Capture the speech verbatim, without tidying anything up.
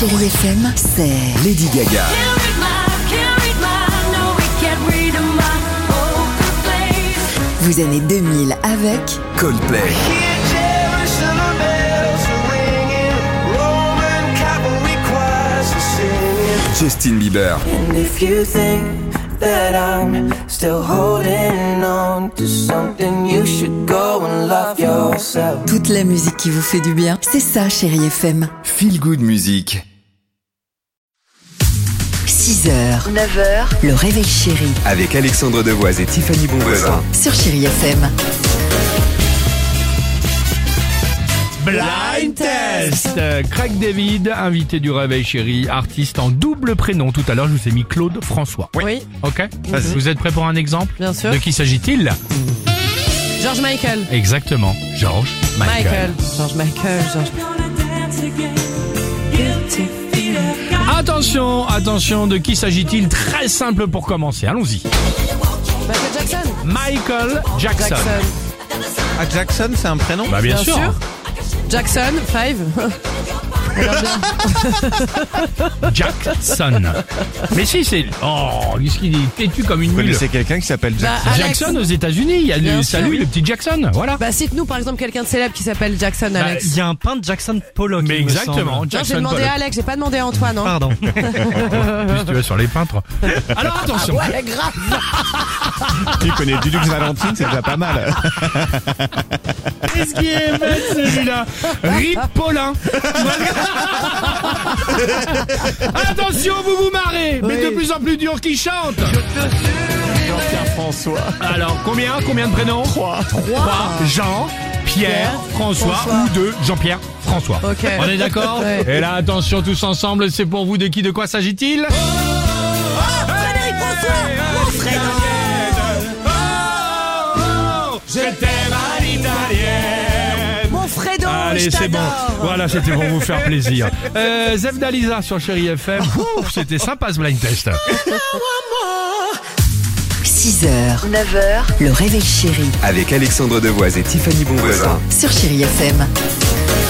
Chérie F M, c'est Lady Gaga. Vos années deux mille avec Coldplay. Justin Bieber. And if you think that I'm still holding on to something, you should go and love yourself. toute la musique qui vous fait du bien. C'est ça, Chérie F M. Feel Good Music. six heures, neuf heures, le réveil chéri Avec Alexandre Devoise et Tiffany Bonvoisin. sur Chérie F M. Blind Test. Craig David, invité du Réveil Chéri, artiste en double prénom. Tout à l'heure, je vous ai mis Claude François. Oui. Ok. Vous êtes prêts pour un exemple? Bien sûr. De qui s'agit-il? George Michael. Exactement. George Michael. Michael. George Michael. George... Attention, attention, de qui s'agit-il? Très simple pour commencer. Allons-y. Michael Jackson. Michael Jackson. Jackson. Ah, Jackson, c'est un prénom? Bah bien, Bien sûr. sûr. Jackson, five. Alors bien. Jackson. Mais si, c'est... Oh, qu'est-ce qu'il est têtu comme une Vous mule. connaissez quelqu'un qui s'appelle Bah, Jackson? Alex. Jackson aux États-Unis, il y a Bien le sûr, salut, oui. le petit Jackson, voilà. Bah cite-nous par exemple quelqu'un de célèbre qui s'appelle Jackson, Alex. Il y a un peintre Jackson Pollock. Mais il me exactement, semble. non, j'ai Jackson demandé Pollock. à Alex, j'ai pas demandé à Antoine. Hein. Pardon. En plus, tu vas sur les peintres. Alors attention. Ouais, grave. Tu connais Dulux Valentine, c'est déjà pas mal. Qu'est-ce qui est bête celui-là? Rip Paulin. Attention, vous vous marrez, mais Oui. de plus en plus dur qui chante. Jean-Pierre François. Alors, combien Combien de prénoms? Trois. Trois. Jean, Pierre, Pierre, François, François. ou deux, Jean-Pierre, François. Ok. On est d'accord? Ouais. Et là, attention tous ensemble, c'est pour vous. De qui, de quoi s'agit-il? Frédéric François. Mon frère. Je t'aime à l'italienne. Mon Fredo, Allez, je c'est bon. t'adore. Voilà, c'était pour vous faire plaisir. Euh, Zef Dalisa sur Chérie F M. Ouh, c'était sympa ce blind test. six heures, neuf heures, le réveil chéri Avec Alexandre Devoise et Tiffany Bonvoisin. sur Chérie F M.